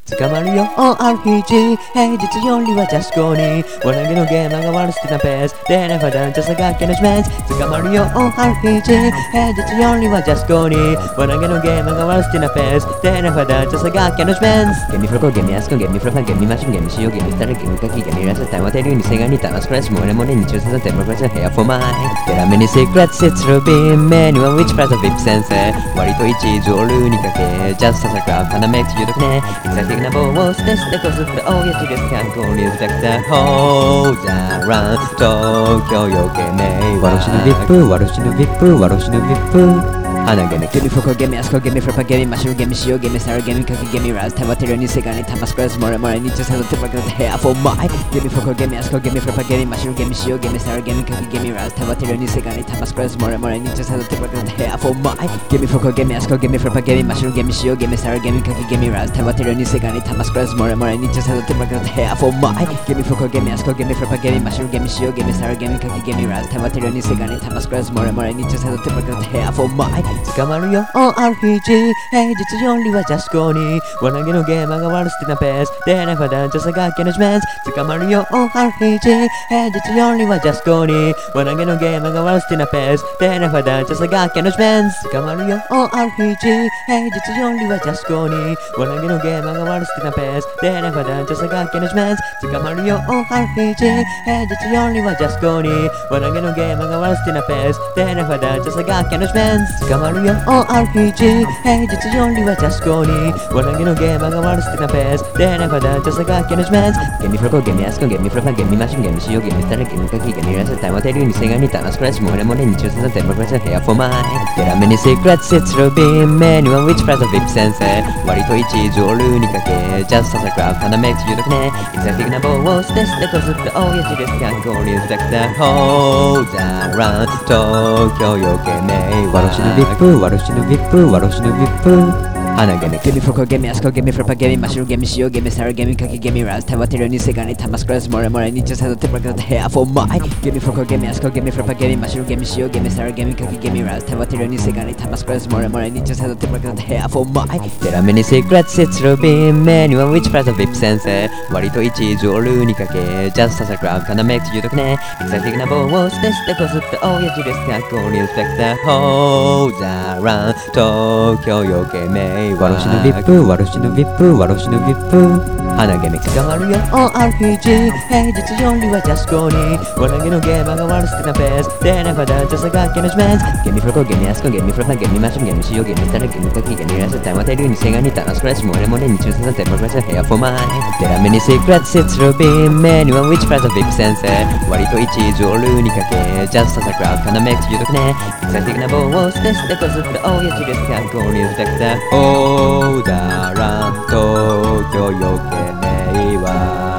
捕まるよ RPG 平日よりはジャスコに輪投げのゲーマーが悪好きなペースでねファダンチャス楽器のシメンス捕まるよ RPG 平日よりはジャスコに輪投げのゲーマーが悪好きなペースでねファダンチャス楽器のシメンスゲミフロコゲミアスコゲミフロファゲミマシンゲミシオゲミスタルゲミカキゲミラスタイマテリューにセガニタナスクラッシュモレモレに中世のテンプレスヘアフォーマイデラメにシークレットセツルビーンメニューはウィッチプラザビップ先生割と一途をルーにかけジャストサクラウカナメイク中毒ね一切的な棒を捨て捨てこすって大やちです観光にスペクターホーザーラン東京よけめいワロシのビップワロシのビップワロシのビップ花ゲミゲミフォコゲミアスコゲミフラパゲミマシュルゲミシオゲミサラゲミカキゲミラズタバテルにセガニタマスクラスモレモレニチュサドテバカズヘアフォーマイゲミフォコゲミアスコゲミフラパゲミマシュルゲミシオゲミサラゲミカキゲミラズタバテルにセガニタマスクラスモレモレニチュサドテバカズヘアフォーマイゲミフォコゲミアスコゲミフラパゲミマシュルゲミシオゲミサラゲミカキゲミラズタバテルにセガニタマスクラスモレモレニチュサドテバカズヘアフォーマイゲミフォコゲミアスコゲミフラパゲミマシュルゲミシオゲミサラゲミカキゲミラズタバテルにセガニタマスクラスモレモレニチュサドテバカズヘアフォーマイ捕まるよRPG 平日よりはジャスコに輪投げのゲーマーが悪好きなペースでねファダンチャス楽器のシメンス捕まるよ RPG 平日よりはジャスコに輪投げのゲーマーが悪好きなペースでねファダンチャス楽器のシメンス捕まるよ RPG 平日よりはジャスコに輪投げのゲーマーが悪好きなペースでねファダンチャス楽器のシメンス捕まるよ RPG 平日よりはジャスコに輪投げのゲーマーが悪好きなペースでねファダンチャス楽器のシメンス捕まるよ RPG 平日よりはジャスコに輪投げのゲーマーが悪好きなペースでねファダンチャス楽器のシメンスゲミフロコゲミアスコゲミフロファゲミマシンゲミシオゲミスタルゲミカキゲミラスタイマテリューにセガニタナスクラッシュモレモレに中世のテンプレスヘアフォーマイデラメにシークレットセツルビーンメニューはウィッチプラザビップ先生割と一途をルーにかけジャストサクラウカナメイク中毒ね一切的な棒を捨て捨てこすって大やちです観光にスペクターホーザーラン東京よけめいワロシのビップワロシのビップワロシのビップ花ゲミゲミフォコゲミアスコゲミフラパゲミマシュルゲミシオゲミサラゲミカキゲミラズタバテルにセガニタマスクラスモレモレニチュサドテバカズヘアフォーマイゲミフォコゲミアスコゲミフラパゲミマシュルゲミシオゲミサラゲミカキゲミラズタバテルにセガニタマスクラスモレモレニチュサドテバカズヘアフォーマイデラメにシークレットセツルビーンメニューはウィッチプラザビップ先生割と一途をルーにかけジャストサクラウカナメイク中毒ね一切的な棒を捨て捨てこすって大やちです観光にスペクターホーザーラン東京よけめいワロシのビップワロシのビップワロシのビップ花ゲミ捕まるよ RPG 平日よりはジャスコに輪投げのゲーマーが悪好きなペースでねファダンチャス楽器のシメンスゲミフロコゲミアスコゲミフロファゲミマシンゲミシオゲミスタルゲミカキゲミラスタイマテリューにセガニタナスクラッシュモレモレに中世のテンプレスヘアフォーマイデラメにシークレットセツルビーンメニューはウィッチプラザビップ先生割と一途をルーにかけジャストサクラウカナメイク中毒ね一切的な棒を捨て捨てこすって大やちです観光にスペクターオーダーラン東京よけめいわ